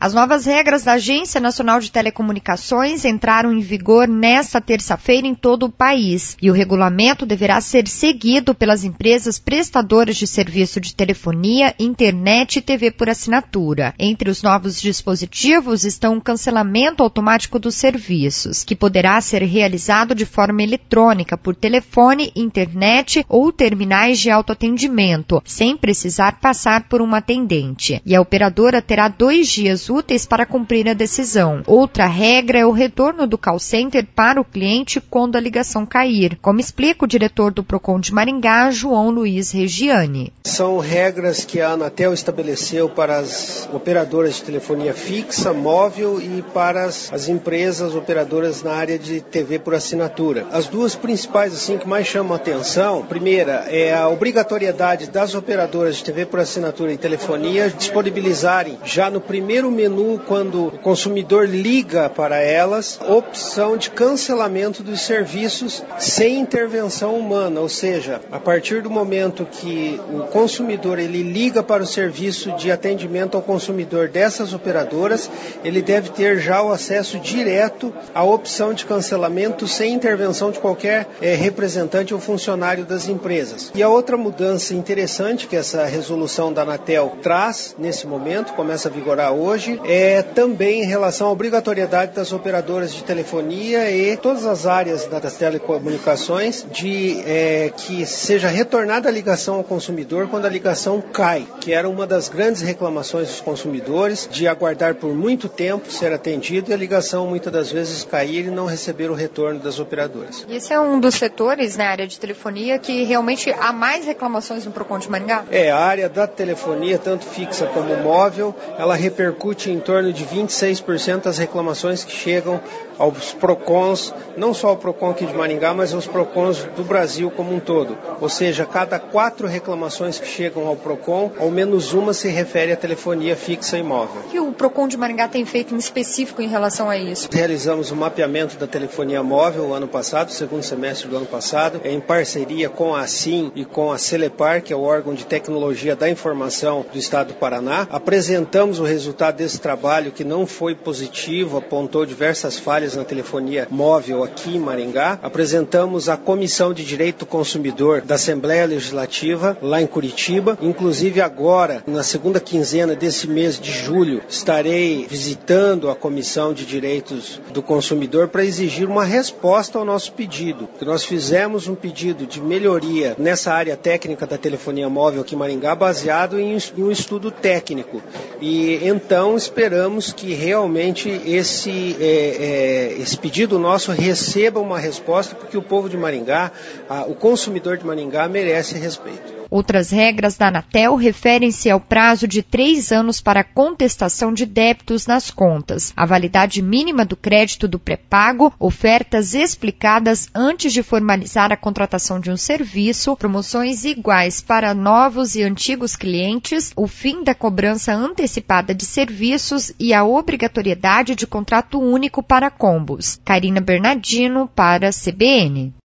As novas regras da Agência Nacional de Telecomunicações entraram em vigor nesta terça-feira em todo o país e o regulamento deverá ser seguido pelas empresas prestadoras de serviço de telefonia, internet e TV por assinatura. Entre os novos dispositivos estão o cancelamento automático dos serviços, que poderá ser realizado de forma eletrônica por telefone, internet ou terminais de autoatendimento, sem precisar passar por um atendente. E a operadora terá 2 dias úteis para cumprir a decisão. Outra regra é o retorno do call center para o cliente quando a ligação cair, como explica o diretor do Procon de Maringá, João Luiz Regiane. São regras que a Anatel estabeleceu para as operadoras de telefonia fixa, móvel e para as empresas operadoras na área de TV por assinatura. As duas principais que mais chamam a atenção, primeira é a obrigatoriedade das operadoras de TV por assinatura e telefonia disponibilizarem já no primeiro menu, quando o consumidor liga para elas, opção de cancelamento dos serviços sem intervenção humana, ou seja, a partir do momento que o consumidor ele liga para o serviço de atendimento ao consumidor dessas operadoras, ele deve ter já o acesso direto à opção de cancelamento sem intervenção de qualquer representante ou funcionário das empresas. E a outra mudança interessante que essa resolução da Anatel traz nesse momento, começa a vigorar hoje, é também em relação à obrigatoriedade das operadoras de telefonia e todas as áreas das telecomunicações de que seja retornada a ligação ao consumidor quando a ligação cai, que era uma das grandes reclamações dos consumidores, de aguardar por muito tempo ser atendido e a ligação muitas das vezes cair e não receber o retorno das operadoras. Esse é um dos setores na área de telefonia que realmente há mais reclamações no Procon de Maringá? A área da telefonia, tanto fixa como móvel, ela repercute em torno de 26% das reclamações que chegam aos Procons, não só ao Procon aqui de Maringá, mas aos Procons do Brasil como um todo. Ou seja, cada 4 reclamações que chegam ao Procon, ao menos uma se refere à telefonia fixa e móvel. O que o Procon de Maringá tem feito em específico em relação a isso? Realizamos o mapeamento da telefonia móvel o ano passado, segundo semestre do ano passado, em parceria com a ASIM e com a Celepar, que é o órgão de tecnologia da informação do estado do Paraná. Apresentamos o resultado desse trabalho, que não foi positivo, apontou diversas falhas na telefonia móvel aqui em Maringá. Apresentamos a Comissão de Direito do Consumidor da Assembleia Legislativa, lá em Curitiba. Inclusive agora, na segunda quinzena desse mês de julho, estarei visitando a Comissão de Direitos do Consumidor para exigir uma resposta ao nosso pedido. Nós fizemos um pedido de melhoria nessa área técnica da telefonia móvel aqui em Maringá, baseado em um estudo técnico. E então esperamos que realmente esse pedido nosso receba uma resposta, porque o povo de Maringá, o consumidor de Maringá merece respeito. Outras regras da Anatel referem-se ao prazo de 3 anos para a contestação de débitos nas contas, a validade mínima do crédito do pré-pago, ofertas explicadas antes de formalizar a contratação de um serviço, promoções iguais para novos e antigos clientes, o fim da cobrança antecipada de serviços e a obrigatoriedade de contrato único para combos. Karina Bernardino para a CBN.